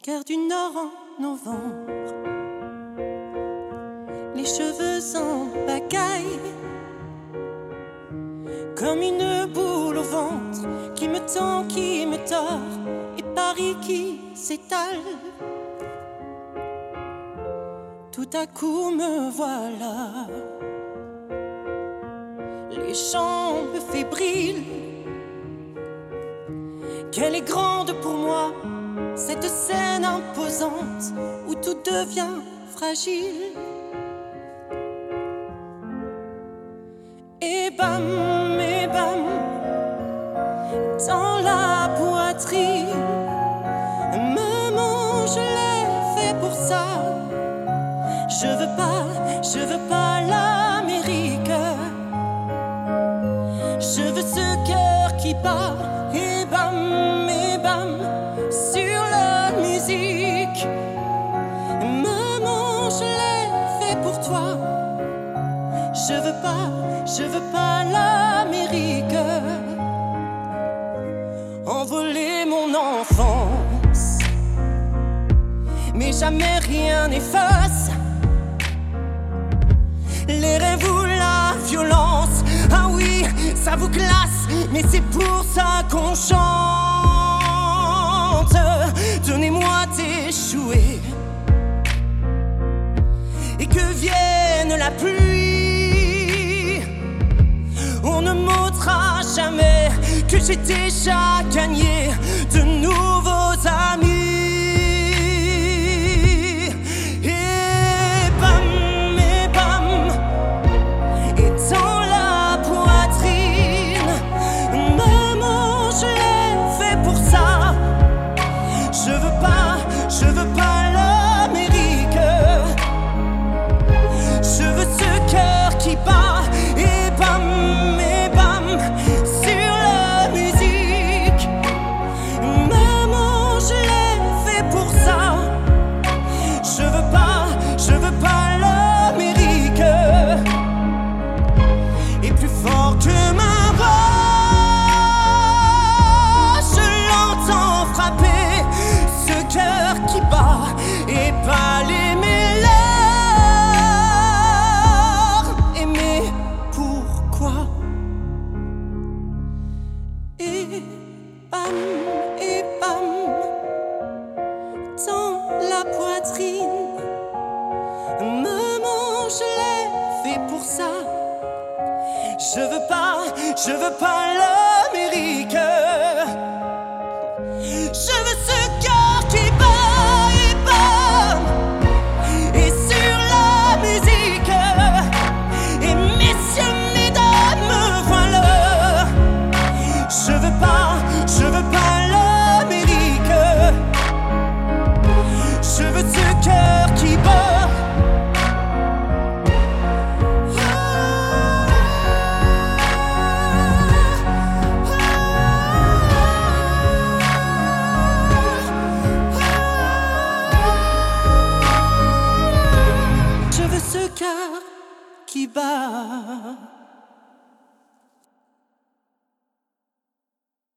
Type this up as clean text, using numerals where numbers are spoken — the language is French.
Cœur du Nord en novembre, les cheveux en pagaille, comme une boule au ventre qui me tend, qui me tord, et Paris qui s'étale. Tout à coup me voilà, les jambes fébriles. Qu'elle est grande pour moi, cette scène imposante où tout devient fragile. Et bam, dans la poitrine, maman, je l'ai fait pour ça. Je veux pas l'Amérique. Je veux ce cœur qui bat. Et bam, sur la musique. Maman, je l'ai fait pour toi. Je veux pas l'Amérique. Envoler mon enfance, mais jamais rien n'efface les rêves ou la violence. Ah oui, ça vous glace, mais c'est pour ça qu'on chante. Donnez-moi d'échouer et que vienne la pluie. On ne m'ôtera jamais que j'ai déjà gagné de nouveaux amis. Je veux pas l'Amérique. Je veux ce cœur qui bat. Et bam, sur la musique. Maman, je l'ai fait pour ça. Je veux pas l'Amérique. Et plus fort que ma voix, je l'entends frapper ce cœur qui bat, et pas l'aimer l'heure. Aimer pourquoi? Et bam, dans la poitrine. Maman, je l'ai fait pour ça. Je veux pas l'Amérique. Je veux ce cœur qui bat et bam, et sur la musique. Et messieurs, mesdames, voilà. Je veux pas l'Amérique. Je veux ce cœur qui bat. Ce cœur qui bat.